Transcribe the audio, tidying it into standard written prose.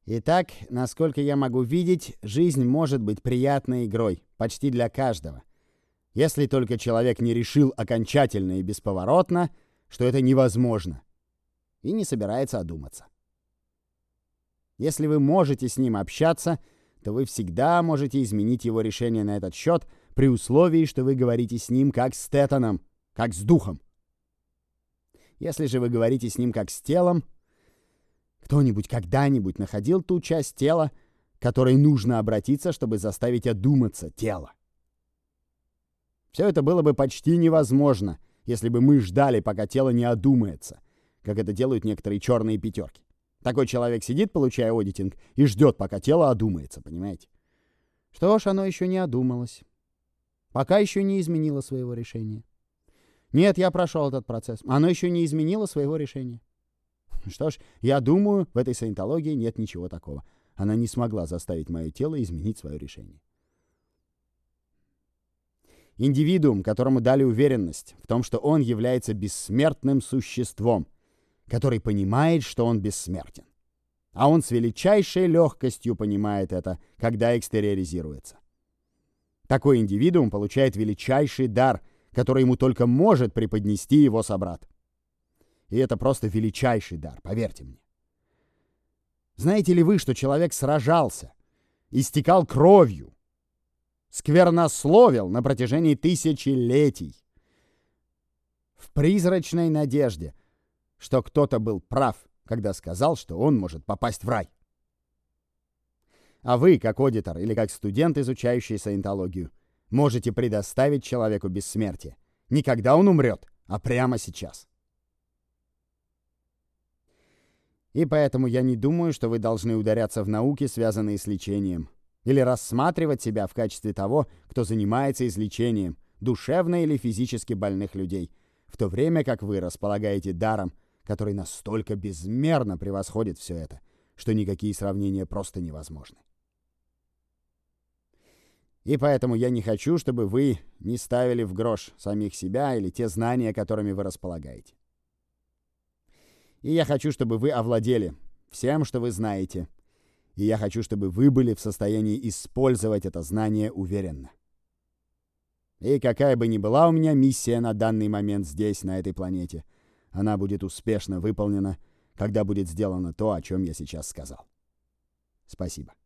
Итак, насколько я могу видеть, жизнь может быть приятной игрой, почти для каждого. Если только человек не решил окончательно и бесповоротно, что это невозможно, и не собирается одуматься. Если вы можете с ним общаться, то вы всегда можете изменить его решение на этот счет, при условии, что вы говорите с ним как с тетаном, как с духом. Если же вы говорите с ним как с телом, кто-нибудь когда-нибудь находил ту часть тела, к которой нужно обратиться, чтобы заставить одуматься тело? Все это было бы почти невозможно, если бы мы ждали, пока тело не одумается, как это делают некоторые черные пятерки. Такой человек сидит, получая аудитинг, и ждет, пока тело одумается, понимаете? Что ж, оно еще не одумалось. Пока еще не изменило своего решения. Нет, я прошел этот процесс. Оно еще не изменило своего решения. Что ж, я думаю, в этой саентологии нет ничего такого. Она не смогла заставить мое тело изменить свое решение. Индивидуум, которому дали уверенность в том, что он является бессмертным существом, который понимает, что он бессмертен. А он с величайшей легкостью понимает это, когда экстериоризируется. Такой индивидуум получает величайший дар, который ему только может преподнести его собрат. И это просто величайший дар, поверьте мне. Знаете ли вы, что человек сражался, истекал кровью, сквернословил на протяжении тысячелетий в призрачной надежде, что кто-то был прав, когда сказал, что он может попасть в рай? А вы, как аудитор или как студент, изучающий саентологию, можете предоставить человеку бессмертие. Не когда он умрет, а прямо сейчас. И поэтому я не думаю, что вы должны ударяться в науки, связанные с лечением, или рассматривать себя в качестве того, кто занимается излечением душевно или физически больных людей, в то время как вы располагаете даром, который настолько безмерно превосходит все это, что никакие сравнения просто невозможны. И поэтому я не хочу, чтобы вы не ставили в грош самих себя или те знания, которыми вы располагаете. И я хочу, чтобы вы овладели всем, что вы знаете. И я хочу, чтобы вы были в состоянии использовать это знание уверенно. И какая бы ни была у меня миссия на данный момент здесь, на этой планете, она будет успешно выполнена, когда будет сделано то, о чем я сейчас сказал. Спасибо.